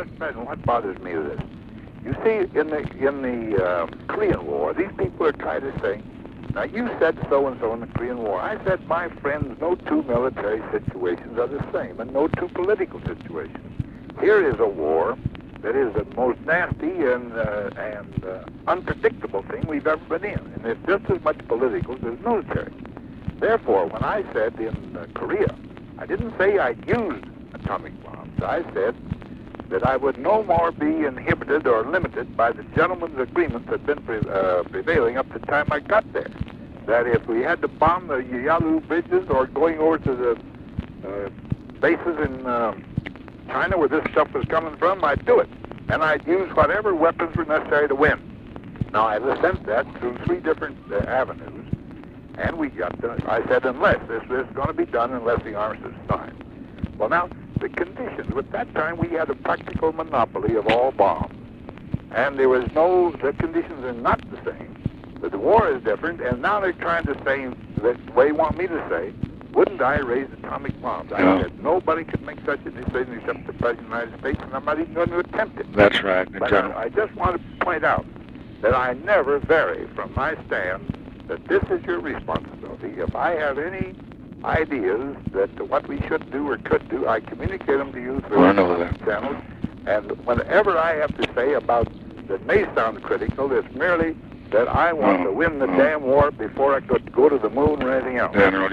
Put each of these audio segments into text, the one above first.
Mr. President, what bothers me is this. You see, in the Korean War, these people are trying to say, now you said so-and-so in the Korean War. I said, my friends, no two military situations are the same, and no two political situations. Here is a war that is the most nasty and unpredictable thing we've ever been in, and it's just as much political as military. Therefore, when I said in Korea, I didn't say I'd used atomic bombs. I said that I would no more be inhibited or limited by the gentleman's agreement that had been prevailing up to the time I got there. That if we had to bomb the Yalu bridges or going over to the bases in China where this stuff was coming from, I'd do it. And I'd use whatever weapons were necessary to win. Now, I sent that through 3 different avenues, and we got I said, unless this is going to be done, unless the armistice is signed. Well, now, the conditions, at that time we had a practical monopoly of all bombs. And there was the conditions are not the same. But the war is different, and now they're trying to say, the way they want me to say, wouldn't I raise atomic bombs? I said, nobody could make such a decision except the President of the United States, and I'm not even going to attempt it. That's right. But I just want to point out that I never vary from my stand that this is your responsibility. If I have any ideas that what we should do or could do, I communicate them to you through channels. And whenever I have to say about that may sound critical, it's merely that I want to win the damn war before I could go to the moon or anything else. General,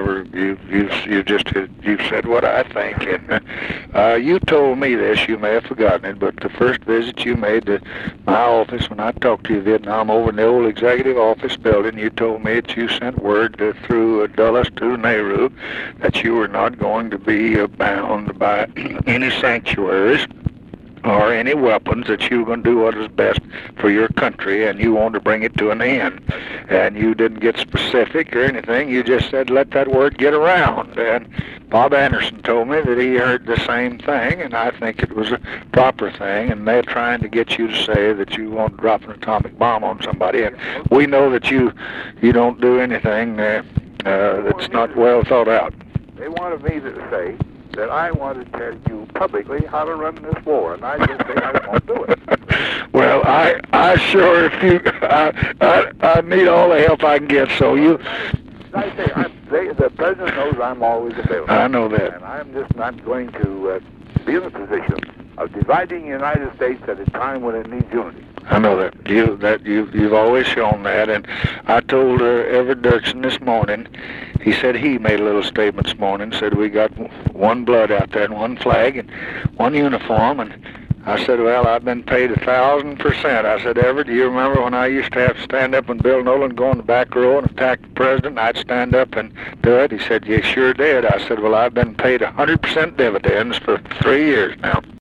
you've said what I think, and you told me this. You may have forgotten it, but the first visit you made to my office when I talked to you in Vietnam over in the old executive office building, you told me that you sent word through Dulles to Nehru that you were not going to be bound by any sanctuaries or any weapons, that you were going to do what is best for your country, and you wanted to bring it to an end. And you didn't get specific or anything. You just said, let that word get around. And Bob Anderson told me that he heard the same thing, and I think it was a proper thing, and they're trying to get you to say that you want to drop an atomic bomb on somebody. And we know that you don't do anything that's not well thought out. They wanted me to say that I want to tell you publicly how to run this war, and I just say I won't do it. Well, I sure, I need all the help I can get, so you... I say, the President knows I'm always available. I know that. And I'm just not going to be in a position of dividing the United States at a time when it needs unity. I know that. You've always shown that, and I told Everett Dirksen this morning. He said he made a little statement this morning. Said we got one blood out there and one flag and one uniform. And I said, well, I've been paid 1,000%. I said, Everett, do you remember when I used to have to stand up and Bill Nolan go in the back row and attack the president? I'd stand up and do it. He said, you sure did. I said, well, I've been paid 100% dividends for 3 years now.